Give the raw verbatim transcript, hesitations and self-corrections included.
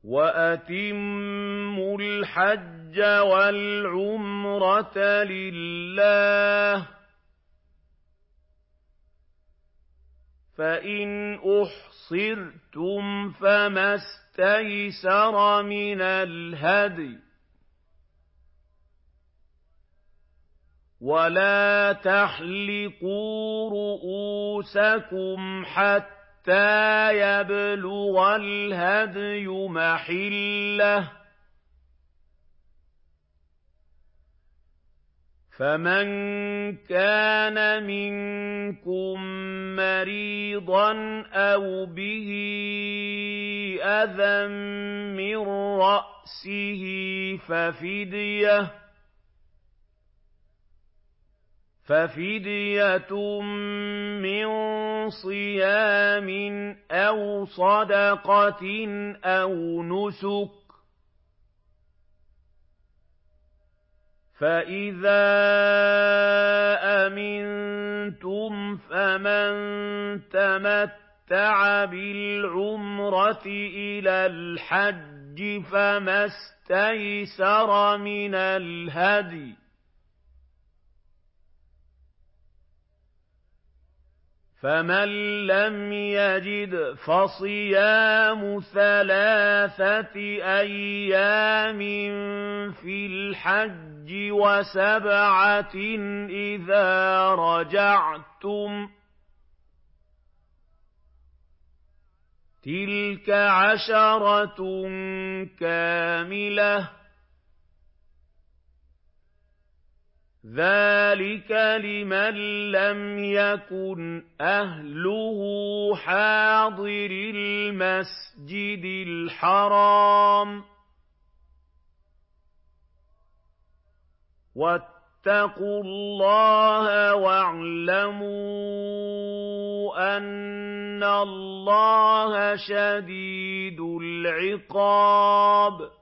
وَأَتِمُّوا الْحَجَّ وَالْعُمْرَةَ لِلَّهِ ۚ فَإِنْ أُحْصِرْتُمْ فَمَا اسْتَيْسَرَ مِنَ الْهَدْيِ ۖ وَلَا تَحْلِقُوا رُءُوسَكُمْ حَتَّىٰ يَبْلُغَ الْهَدْيُ مَحِلَّهُ ۚ فَمَن كَانَ مِنكُم مَّرِيضًا أَوْ بِهِ أَذًى مِّن رَّأْسِهِ فَفِدْيَةٌ فَفِدْيَةٌ مِّن صِيَامٍ أَوْ صَدَقَةٍ أَوْ نُسُكٍ ۚ فَإِذَا أَمِنتُمْ فَمَن تَمَتَّعَ بِالْعُمْرَةِ إِلَى الْحَجِّ فَمَا اسْتَيْسَرَ مِنَ الْهَدْيِ ۚ فَمَن لَّمْ يَجِدْ فَصِيَامُ ثَلَاثَةِ أَيَّامٍ فِي الْحَجِّ وَسَبْعَةٍ إِذَا رَجَعْتُمْ ۗ تِلْكَ عَشَرَةٌ كَامِلَةٌ ۗ ذَٰلِكَ لِمَن لَّمْ يَكُنْ أَهْلُهُ حَاضِرِي الْمَسْجِدِ الْحَرَامِ ۚ وَاتَّقُوا اللَّهَ وَاعْلَمُوا أَنَّ اللَّهَ شَدِيدُ الْعِقَابِ